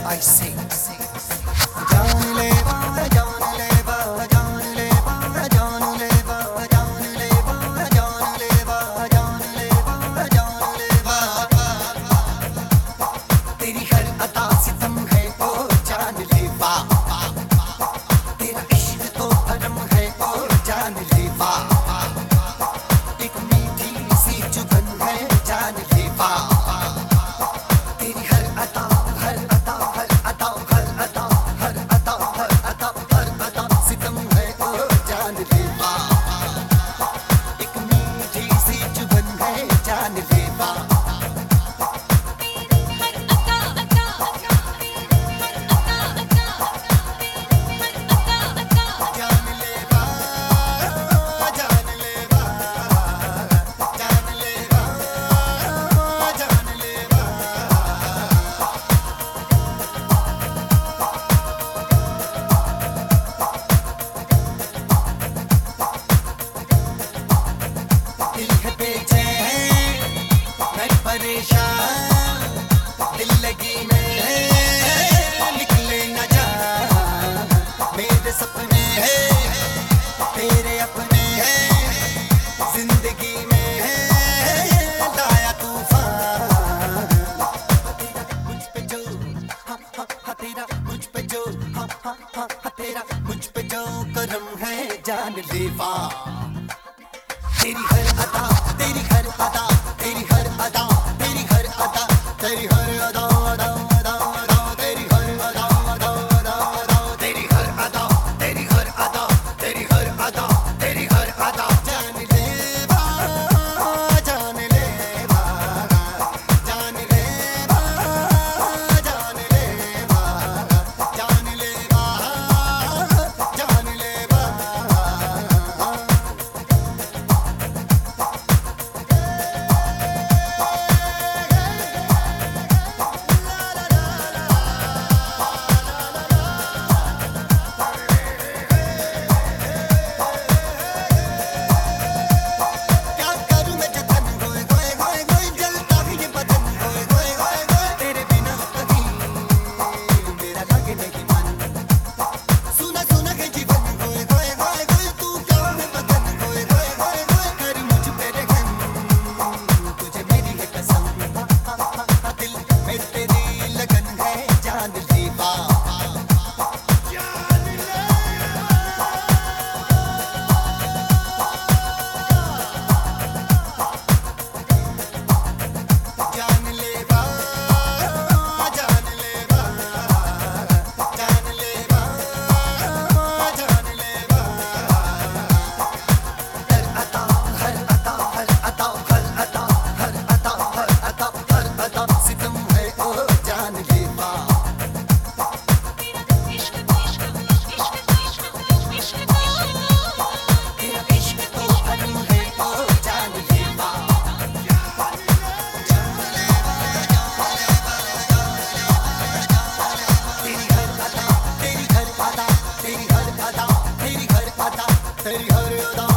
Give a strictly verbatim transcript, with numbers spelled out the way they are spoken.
I say, जान लेवा जान लेवा जान लेवा जान लेवा जान लेवा जान लेवा जान लेवा जान लेवा तेरी हर अदा सितम है ओ जान लेवा तेरा इश्क तो धर्म है ओ जान लेवा एक मीठी सी चुभन है जान लेवा तेरी हर अदा हर अदा हर अदा हर अदा हर अदा हर अदा हर अदा सितम है ओ जान लेवा एक मीठी सी चुभन है जान लेवा परेशान दिल लगी में निकले न जा मेरे सपने हैं तेरे अपने हैं जिंदगी में लाया तूफान मुझ पे जो हाँ हाँ हाँ तेरा मुझ पे जो हाँ हाँ हाँ हाँ तेरा मुझ पे जो करम है जान लेवा तेरी हर अदा तेरी हर अदा तेरी हर अदा तेरी हर अदा तेरी हर अदा अदा अदा अदा तेरी हर अदा अदा अदा अदा तेरी हर अदा तेरी हर अदा तेरी हर अदा तेरी हर अदा जान लेवा जान लेवा जान लेवा जान लेवा जान लेवा जान लेवा तेरी हर अदा